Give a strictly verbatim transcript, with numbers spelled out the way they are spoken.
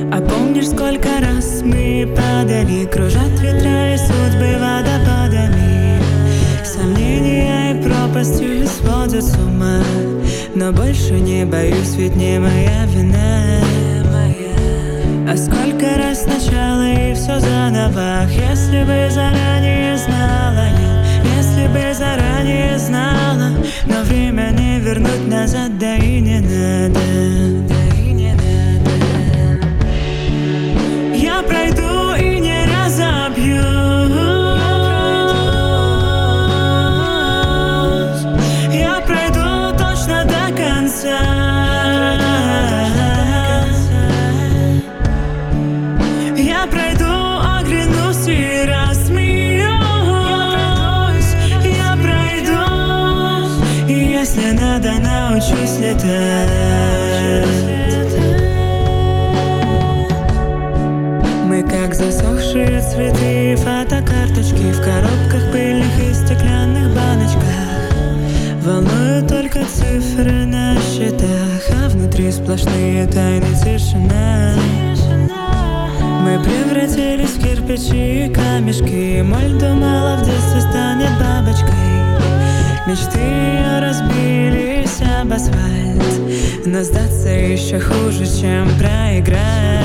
А помнишь, сколько раз мы падали, кружат ветра и судьбы водопадами, сомнения и пропастью сводят с ума. Но больше не боюсь, ведь не моя вина. А сколько раз сначала и все заново. Если бы заранее знала я, если бы заранее знала. Но время не вернуть назад, да и не надо, да и не надо. Я пройду и не разобьюсь, я пройду точно до конца. Я пройду, оглянусь и рассмеюсь. Я пройду, и если надо, научусь летать. Мы как засохшие цветы, фотокарточки в коробках пыльных и стеклянных баночках. Волнуют только цифры на счетах, а внутри сплошные тайны, тишина. Мы превратились в кирпичи и камешки. Моль думала, в детстве станет бабочкой. Мечты ее разбились об асфальт, но сдаться еще хуже, чем проиграть.